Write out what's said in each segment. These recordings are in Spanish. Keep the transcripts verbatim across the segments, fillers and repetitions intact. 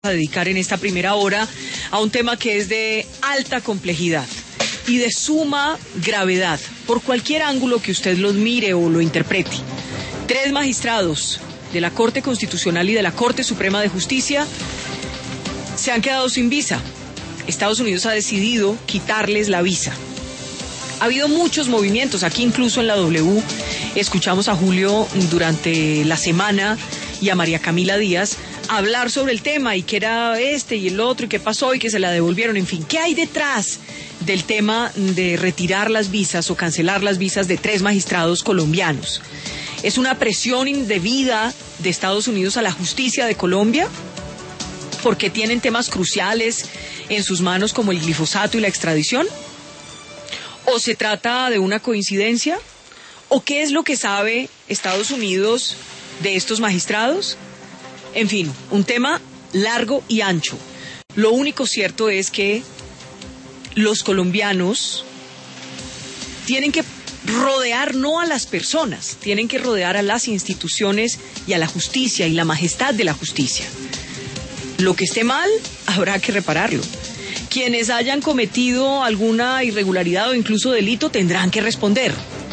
A dedicar en esta primera hora a un tema que es de alta complejidad y de suma gravedad, por cualquier ángulo que usted los mire o lo interprete. Tres magistrados de la Corte Constitucional y de la Corte Suprema de Justicia se han quedado sin visa. Estados Unidos ha decidido quitarles la visa. Ha habido muchos movimientos, aquí incluso en la W escuchamos a Julio durante la semana y a María Camila Díaz hablar sobre el tema y que era este y el otro y qué pasó y que se la devolvieron, en fin, ¿qué hay detrás del tema de retirar las visas o cancelar las visas de tres magistrados colombianos? ¿Es una presión indebida de Estados Unidos a la justicia de Colombia? ¿Porque tienen temas cruciales en sus manos como el glifosato y la extradición? ¿O se trata de una coincidencia? ¿O qué es lo que sabe Estados Unidos de estos magistrados? En fin, un tema largo y ancho. Lo único cierto es que los colombianos tienen que rodear no a las personas, tienen que rodear a las instituciones y a la justicia y la majestad de la justicia. Lo que esté mal, habrá que repararlo. Quienes hayan cometido alguna irregularidad o incluso delito tendrán que responder.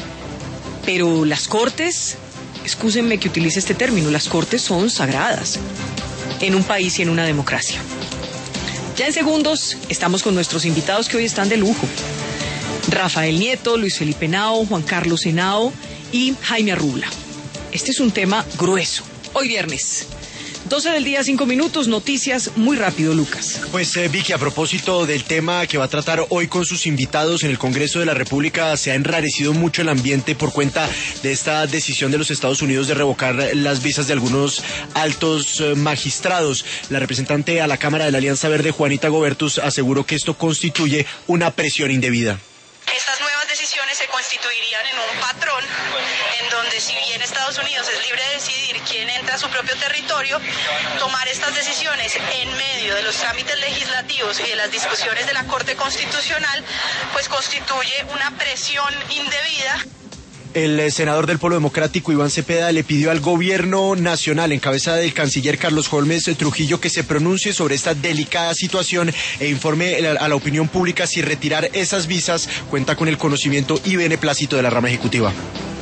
Pero las cortes, excúsenme que utilice este término, las cortes son sagradas en un país y en una democracia. Ya en segundos estamos con nuestros invitados que hoy están de lujo. Rafael Nieto, Luis Felipe Henao, Juan Carlos Henao y Jaime Arrubla. Este es un tema grueso. Hoy viernes. doce del día, cinco minutos, noticias muy rápido, Lucas. Pues eh, Vicky, a propósito del tema que va a tratar hoy con sus invitados en el Congreso de la República, se ha enrarecido mucho el ambiente por cuenta de esta decisión de los Estados Unidos de revocar las visas de algunos altos eh, magistrados. La representante a la Cámara de la Alianza Verde, Juanita Gobertus, aseguró que esto constituye una presión indebida. Estas nuevas decisiones se constituirían en un patrón en donde, si bien Estados Unidos es libre de decidir quién entra a su propio territorio, tomar estas decisiones en medio de los trámites legislativos y de las discusiones de la Corte Constitucional, pues constituye una presión indebida. El senador del Polo Democrático, Iván Cepeda, le pidió al gobierno nacional, en cabeza del canciller Carlos Holmes Trujillo, que se pronuncie sobre esta delicada situación e informe a la opinión pública si retirar esas visas cuenta con el conocimiento y beneplácito de la rama ejecutiva.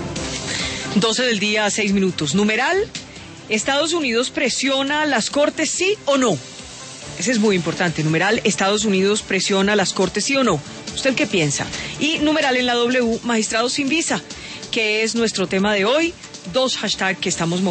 doce del día, seis minutos. Numeral, ¿Estados Unidos presiona a las cortes sí o no? Ese es muy importante. Numeral, ¿Estados Unidos presiona a las cortes sí o no? ¿Usted qué piensa? Y numeral en la W, magistrados sin visa, que es nuestro tema de hoy. Dos hashtags que estamos